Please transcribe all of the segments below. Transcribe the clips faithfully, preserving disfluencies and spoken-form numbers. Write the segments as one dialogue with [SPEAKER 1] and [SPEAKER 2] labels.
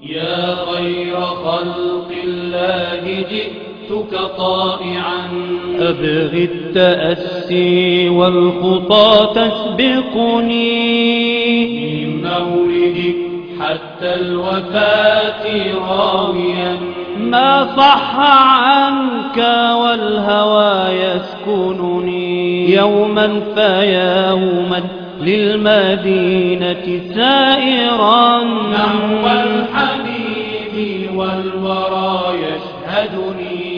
[SPEAKER 1] يا خير خلق الله جئتك طائعا
[SPEAKER 2] أبغي التأسي والخطى تسبقني
[SPEAKER 1] من مولدك حتى الوفاة راويا
[SPEAKER 2] ما صح عنك والهوى يسكنني يوما فيوما للمدينة سائرا
[SPEAKER 1] نحو الحبيب والورى يشهدني.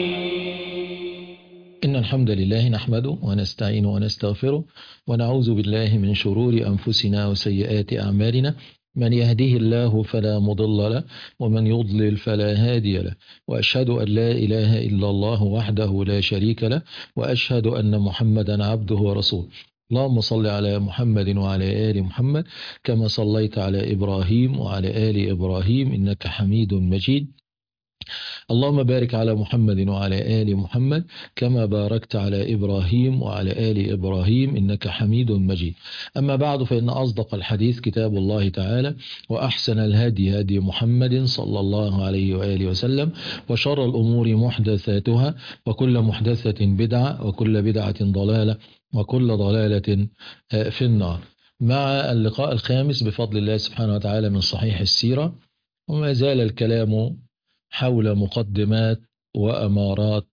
[SPEAKER 3] إن الحمد لله نحمده ونستعين ونستغفره ونعوذ بالله من شرور أنفسنا وسيئات أعمالنا. من يهده الله فلا مضل له ومن يضلل فلا هادي له، وأشهد أن لا إله إلا الله وحده لا شريك له، وأشهد أن محمدا عبده ورسوله. اللهم صل على محمد وعلى آل محمد كما صليت على إبراهيم وعلى آل إبراهيم إنك حميد مجيد. اللهم بارك على محمد وعلى آل محمد كما باركت على إبراهيم وعلى آل إبراهيم إنك حميد مجيد. أما بعد، فإن أصدق الحديث كتاب الله تعالى، وأحسن الهدي هدي محمد صلى الله عليه وآله وسلم، وشر الأمور محدثاتها، وكل محدثة بدعة، وكل بدعة ضلالة، وكل ضلالة في النار. مع اللقاء الخامس بفضل الله سبحانه وتعالى من صحيح السيرة، وما زال الكلام حول مقدمات وأمارات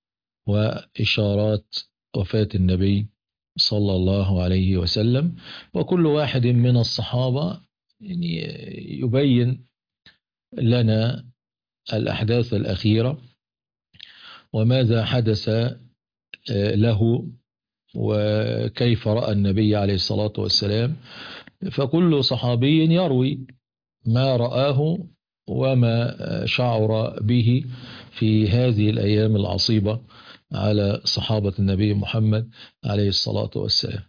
[SPEAKER 3] وإشارات وفاة النبي صلى الله عليه وسلم. وكل واحد من الصحابة يعني يبين لنا الأحداث الأخيرة وماذا حدث له وكيف رأى النبي عليه الصلاة والسلام. فكل صحابي يروي ما رآه وما شعر به في هذه الأيام العصيبة على صحابة النبي محمد عليه الصلاة والسلام.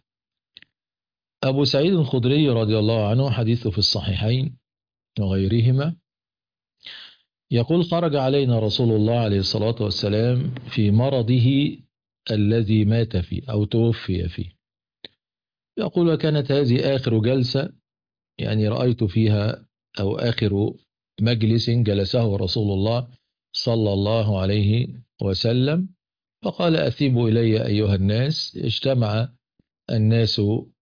[SPEAKER 3] أبو سعيد الخدري رضي الله عنه حديثه في الصحيحين وغيرهما يقول: خرج علينا رسول الله عليه الصلاة والسلام في مرضه الذي مات فيه أو توفي فيه. يقول: وكانت هذه آخر جلسة يعني رأيت فيها أو آخر مجلس جلسه رسول الله صلى الله عليه وسلم، فقال: أثيبوا إلي أيها الناس. اجتمع الناس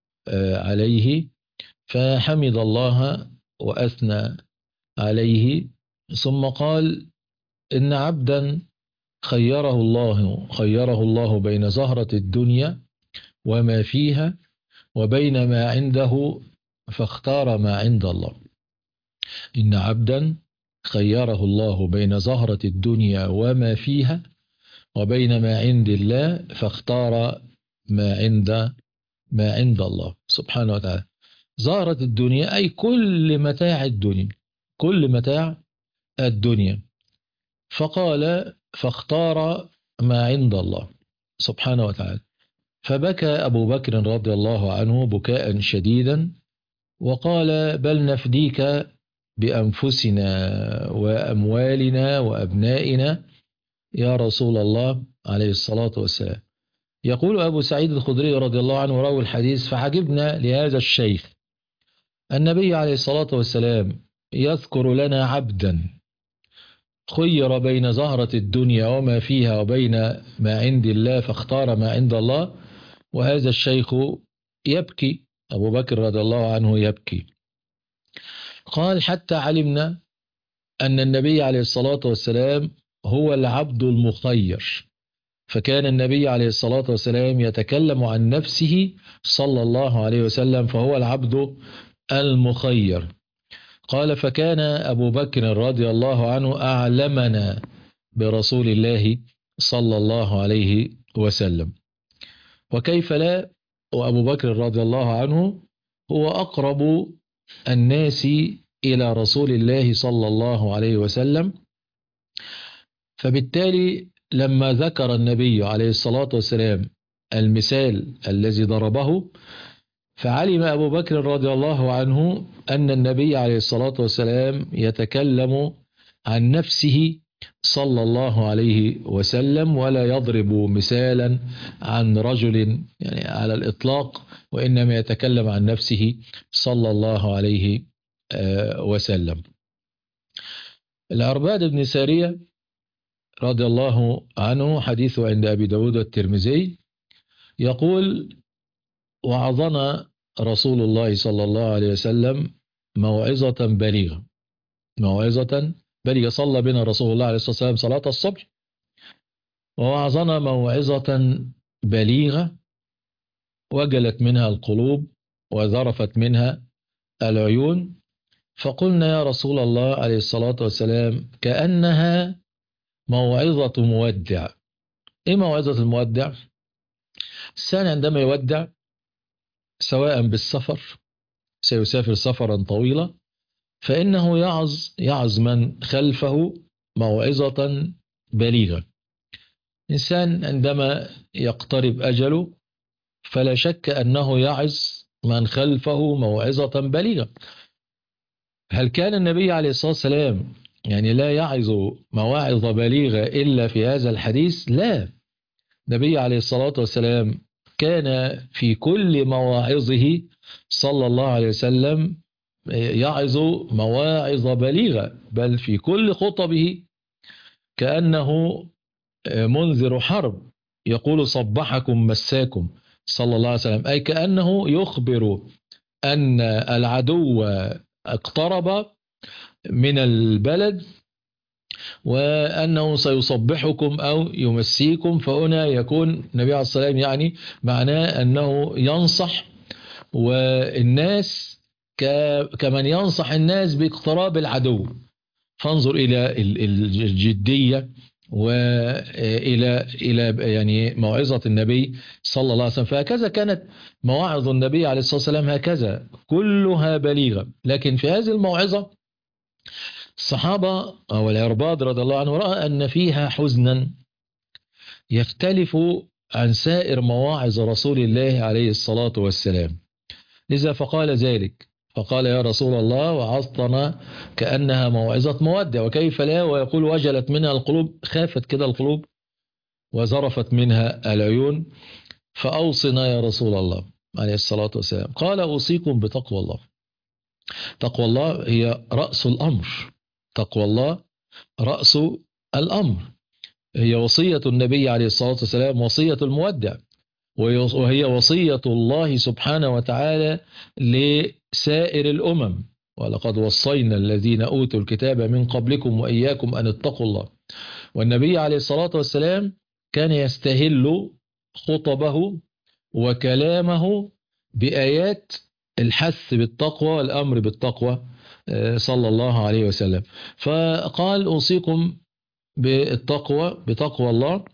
[SPEAKER 3] عليه فحمد الله وأثنى عليه، ثم قال: إن عبدا خيره الله خيره الله بين زهرة الدنيا وما فيها وبين ما عنده فاختار ما عند الله. إن عبدا خيره الله بين زهرة الدنيا وما فيها وبين ما عند الله فاختار ما عند ما عند الله سبحانه وتعالى. زهرة الدنيا أي كل متاع الدنيا، كل متاع الدنيا. فقال: فاختار ما عند الله سبحانه وتعالى. فبكى أبو بكر رضي الله عنه بكاء شديدا وقال: بل نفديك بأنفسنا وأموالنا وأبنائنا يا رسول الله عليه الصلاة والسلام. يقول أبو سعيد الخدري رضي الله عنه راوي الحديث: فعجبنا لهذا الشيخ، النبي عليه الصلاة والسلام يذكر لنا عبدا خير بين زهرة الدنيا وما فيها وبين ما عند الله فاختار ما عند الله، وهذا الشيخ يبكي. أبو بكر رضي الله عنه يبكي. قال: حتى علمنا أن النبي عليه الصلاة والسلام هو العبد المخير، فكان النبي عليه الصلاة والسلام يتكلم عن نفسه صلى الله عليه وسلم فهو العبد المخير. قال: فكان أبو بكر رضي الله عنه أعلمنا برسول الله صلى الله عليه وسلم. وكيف لا، وأبو بكر رضي الله عنه هو أقرب الناس إلى رسول الله صلى الله عليه وسلم. فبالتالي لما ذكر النبي عليه الصلاة والسلام المثال الذي ضربه، فعلم أبو بكر رضي الله عنه أن النبي عليه الصلاة والسلام يتكلم عن نفسه صلى الله عليه وسلم ولا يضرب مثالا عن رجل يعني على الإطلاق، وإنما يتكلم عن نفسه صلى الله عليه وسلم. العرباد بن سارية رضي الله عنه، حديثه عند أبي داود والترمذي، يقول: وعظنا رسول الله صلى الله عليه وسلم موعظة بليغة. موعظة بليغة، صلى بنا رسول الله عليه الصلاة والسلام صلاة الصبح، ووعظنا موعظة بليغة وجلت منها القلوب وذرفت منها العيون، فقلنا يا رسول الله عليه الصلاة والسلام كأنها موعظة مودع. إيه موعظة المودع؟ الإنسان عندما يودع، سواء بالسفر، سيسافر سفرا طويلا، فإنه يعظ يعظ من خلفه موعظة بليغة. إنسان عندما يقترب أجله، فلا شك أنه يعظ من خلفه موعظة بليغة. هل كان النبي عليه الصلاة والسلام يعني لا يعظ مواعظ بليغة إلا في هذا الحديث؟ لا، النبي عليه الصلاة والسلام كان في كل مواعظه صلى الله عليه وسلم يعظ مواعظ بليغة، بل في كل خطبه كأنه منذر حرب، يقول: صبحكم مساكم صلى الله عليه وسلم، أي كأنه يخبر أن العدو اقترب من البلد وأنه سيصبحكم أو يمسيكم. فهنا يكون النبي عليه الصلاة والسلام يعني معناه أنه ينصح، والناس كمن ينصح الناس باقتراب العدو. فانظر إلى الجدية وإلى إلى يعني موعظة النبي صلى الله عليه وسلم. فهكذا كانت مواعظ النبي عليه الصلاة والسلام، هكذا كلها بليغة. لكن في هذه الموعظة الصحابة أو العرباد رضي الله عنه رأى أن فيها حزنا يختلف عن سائر مواعظ رسول الله عليه الصلاة والسلام، لذا فقال ذلك، فقال: يا رسول الله وعظتنا كأنها موعظة مودع، وكيف لا؟ ويقول: وجلت منها القلوب، خافت كده القلوب وزرفت منها العيون، فأوصنا يا رسول الله عليه الصلاة والسلام. قال: أوصيكم بتقوى الله. تقوى الله هي رأس الأمر، تقوى الله رأس الأمر، هي وصية النبي عليه الصلاة والسلام، وصية المودع، وهي وصية الله سبحانه وتعالى لسائر الأمم: ولقد وصينا الذين أوتوا الكتاب من قبلكم وإياكم أن اتقوا الله. والنبي عليه الصلاة والسلام كان يستهل خطبه وكلامه بآيات الحث بالتقوى والأمر بالتقوى صلى الله عليه وسلم. فقال: أوصيكم بالتقوى بتقوى الله،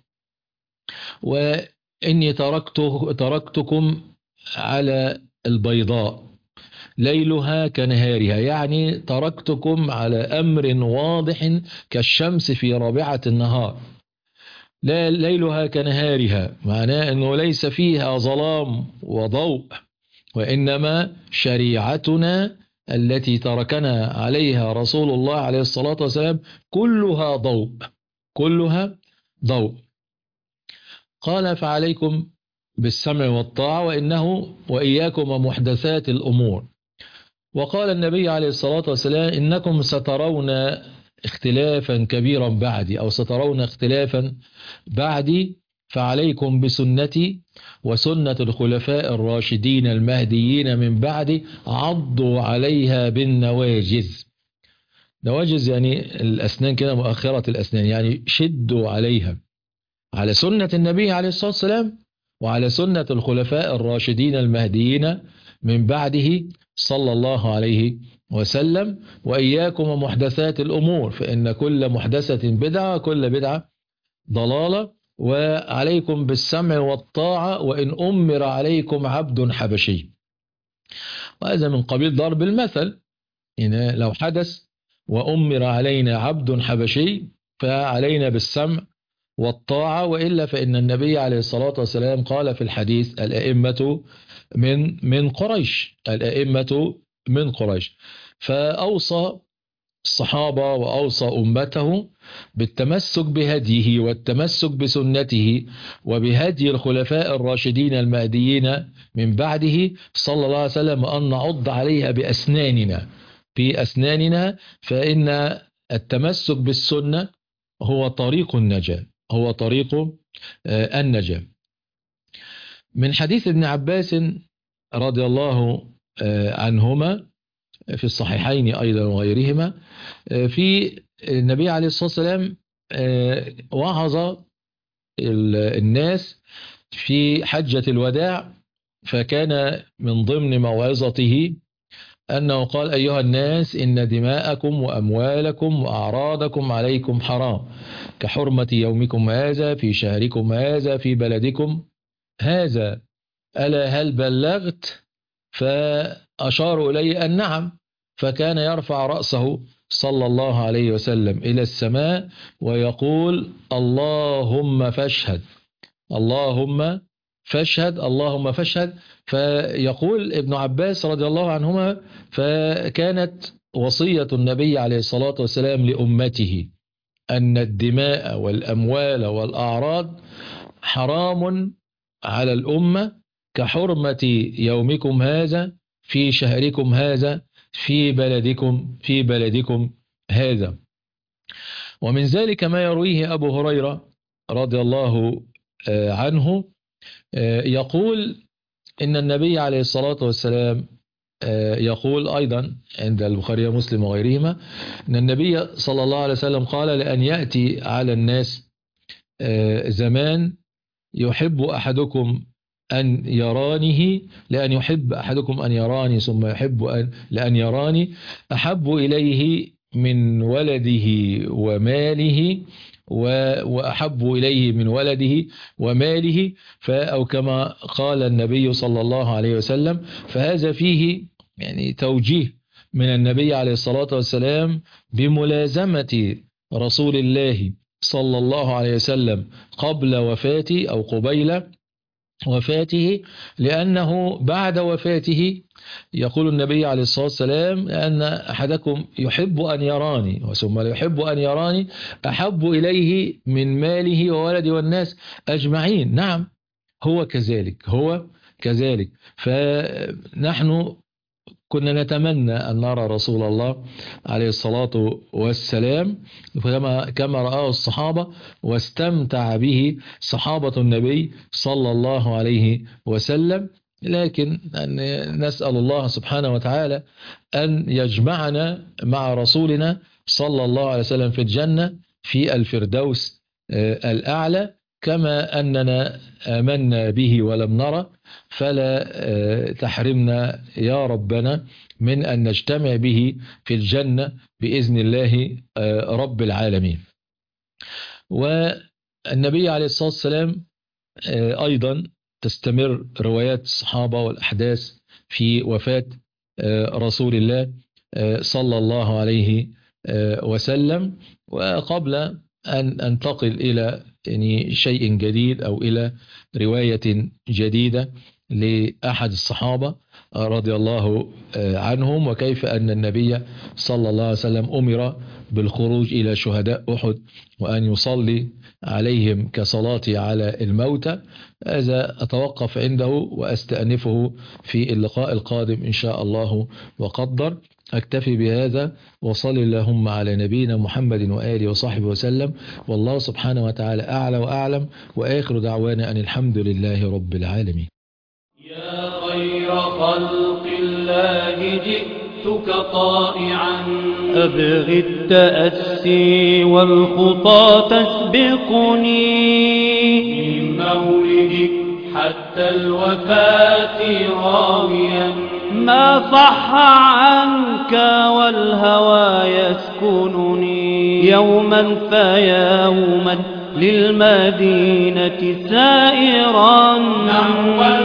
[SPEAKER 3] وإني تركته تركتكم على البيضاء ليلها كنهارها، يعني تركتكم على أمر واضح كالشمس في رابعة النهار. لا ليلها كنهارها، معناه أنه ليس فيها ظلام وضوء، وإنما شريعتنا التي تركنا عليها رسول الله عليه الصلاة والسلام كلها ضوء، كلها ضوء. قال: فعليكم بالسمع والطاعة، وإنه وإياكم ومحدثات الأمور. وقال النبي عليه الصلاة والسلام: إنكم سترون اختلافا كبيرا بعدي، أو سترون اختلافا بعدي، فعليكم بسنتي وسنة الخلفاء الراشدين المهديين من بعدي، عضوا عليها بالنواجذ. نواجذ يعني الأسنان كده، مؤخرة الأسنان، يعني شدوا عليها، على سنة النبي عليه الصلاة والسلام وعلى سنة الخلفاء الراشدين المهديين من بعده صلى الله عليه وسلم. وإياكم ومحدثات الأمور، فإن كل محدثة بدعة وكل بدعة ضلالة. وعليكم بالسمع والطاعة وإن أمر عليكم عبد حبشي. وهذا من قبيل ضرب المثل، إن لو حدث وأمر علينا عبد حبشي فعلينا بالسمع والطاعة، وإلا فإن النبي عليه الصلاة والسلام قال في الحديث: الأئمة من من قريش، الأئمة من قريش. فأوصى الصحابة وأوصى أمته بالتمسك بهديه والتمسك بسنته وبهدي الخلفاء الراشدين المهديين من بعده صلى الله عليه وسلم، أن نعض عليها بأسناننا بأسناننا فإن التمسك بالسنة هو طريق النجاة، هو طريق النجاة. من حديث ابن عباس رضي الله عنهما في الصحيحين أيضا وغيرهما، في النبي عليه الصلاة والسلام وعظ الناس في حجة الوداع، فكان من ضمن موعظته أنه قال: أيها الناس، إن دماءكم وأموالكم وأعراضكم عليكم حرام كحرمة يومكم هذا في شهركم هذا في بلدكم هذا، ألا هل بلغت؟ فأشاروا إليه أن نعم، فكان يرفع رأسه صلى الله عليه وسلم إلى السماء ويقول: اللهم فاشهد، اللهم فاشهد، اللهم فاشهد. فيقول ابن عباس رضي الله عنهما: فكانت وصية النبي عليه الصلاة والسلام لأمته أن الدماء والأموال والأعراض حرام على الأمة كحرمة يومكم هذا في شهركم هذا في بلدكم في بلدكم هذا. ومن ذلك ما يرويه أبو هريرة رضي الله عنه يقول إن النبي عليه الصلاة والسلام يقول أيضا عند البخاري ومسلم وغيرهما أن النبي صلى الله عليه وسلم قال: لأن يأتي على الناس زمان يحب أحدكم أن يرانيه لأن يحب أحدكم أن يراني ثم يحب أن لأن يراني أحب إليه من ولده وماله وأحب إليه من ولده وماله، أو كما قال النبي صلى الله عليه وسلم. فهذا فيه يعني توجيه من النبي عليه الصلاة والسلام بملازمة رسول الله صلى الله عليه وسلم قبل وفاته أو قبيل وفاته، لأنه بعد وفاته يقول النبي عليه الصلاة والسلام أن أحدكم يحب أن يراني ثم يحب أن يراني أحب إليه من ماله وولده والناس أجمعين. نعم، هو كذلك، هو كذلك. فنحن كنا نتمنى أن نرى رسول الله عليه الصلاة والسلام كما كما رآه الصحابة واستمتع به صحابة النبي صلى الله عليه وسلم، لكن نسأل الله سبحانه وتعالى أن يجمعنا مع رسولنا صلى الله عليه وسلم في الجنة في الفردوس الأعلى، كما أننا آمنا به ولم نرى، فلا تحرمنا يا ربنا من أن نجتمع به في الجنة بإذن الله رب العالمين. والنبي عليه الصلاة والسلام أيضا تستمر روايات الصحابة والأحداث في وفاة رسول الله صلى الله عليه وسلم. وقبل أن أنتقل إلى يعني شيء جديد أو إلى رواية جديدة لأحد الصحابة رضي الله عنهم، وكيف أن النبي صلى الله عليه وسلم أمر بالخروج إلى شهداء أحد وأن يصلي عليهم كصلاتي على الموتى، هذا أتوقف عنده وأستأنفه في اللقاء القادم إن شاء الله وقدر. أكتفي بهذا، وصل اللهم على نبينا محمد وآله وصحبه وسلم، والله سبحانه وتعالى أعلى وأعلم، وآخر دعوانا أن الحمد لله رب العالمين.
[SPEAKER 1] يا خير خلق الله جئتك طائعا
[SPEAKER 2] أبغي التأسي والخطى تسبقني
[SPEAKER 1] من مولدك حتى الوفاة راويا
[SPEAKER 2] ما صح عنك والهوى يسكنني يوما فيوما للمدينة سائرا
[SPEAKER 1] نحو